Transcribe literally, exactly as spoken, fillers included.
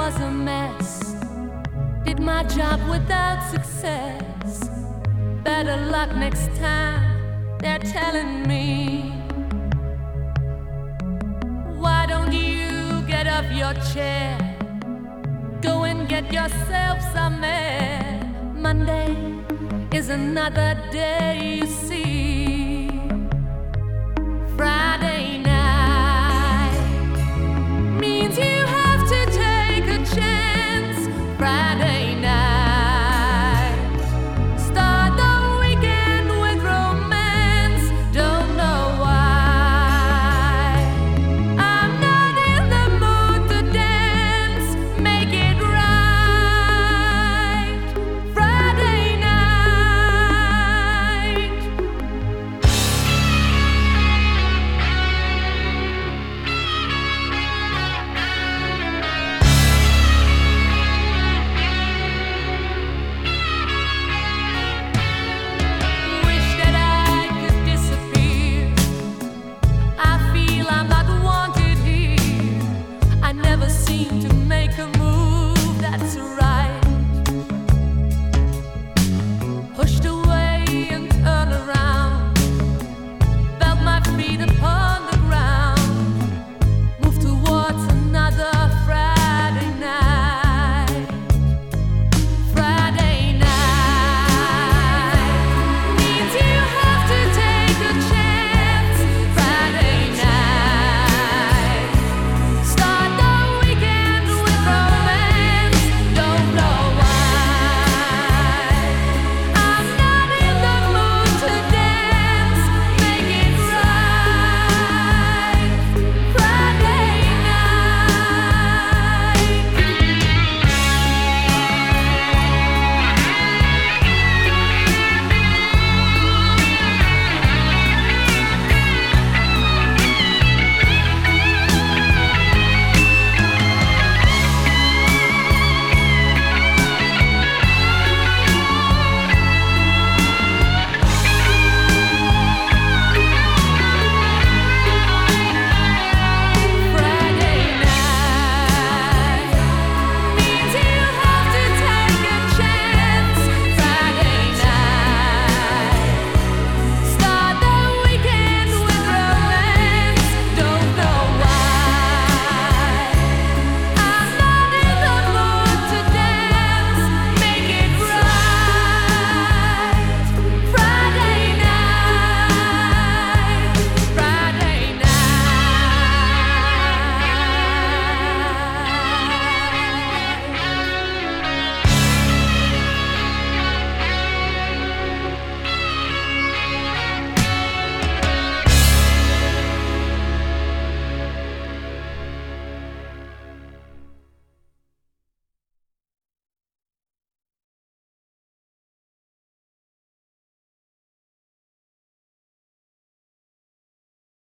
was a mess. Did my job without success. Better luck next time, they're telling me. Why don't you get off your chair? Go and get yourself some air. Monday is another day, you see. Friday night means you have to take a chance. Friday night, start the weekend with romance. Don't know why I'm not in the mood to dance. Make it right. Friday night. Wish that I could disappear. I feel I'm not wanted here. I never seem to make a move that's right.